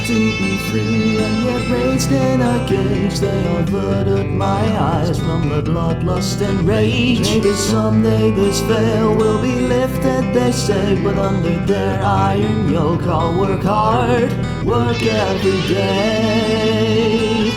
to be free, and yet raised in a cage. They averted my eyes from the bloodlust and rage. Maybe someday this veil will be lifted, they say, but under their iron yoke I'll work hard, work every day.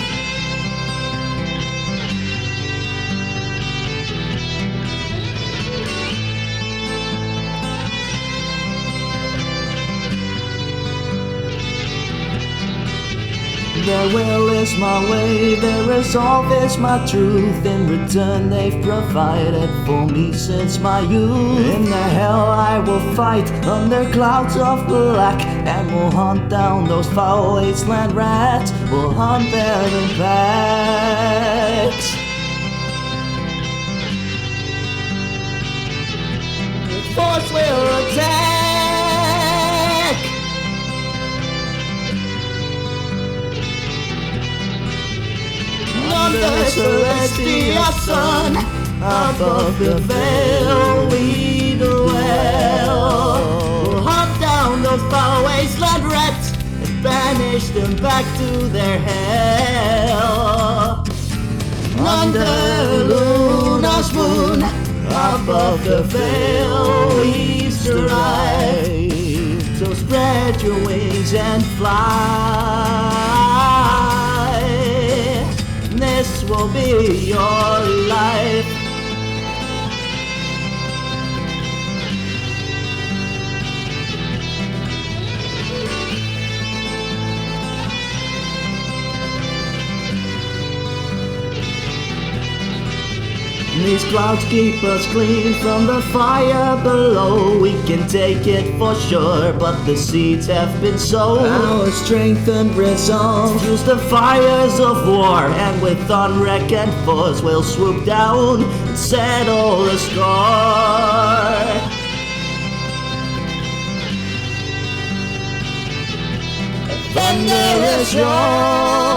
Their will is my way, their resolve is my truth. In return they've provided for me since my youth. In the hell I will fight under clouds of black, and will hunt down those foul wasteland rats, will hunt them in packs. The force will attack under celestial sun. Above the veil we dwell. We'll hunt down those foul wasteland rats and banish them back to their hell. Under Luna's moon, above the veil we strive. So spread your wings and fly. This will be your life. These clouds keep us clean from the fire below. We can take it for sure, but the seeds have been sown. Our strength and resolve fuels the fires of war, and with unreckoned force we'll swoop down and settle the score. Thunderous roar.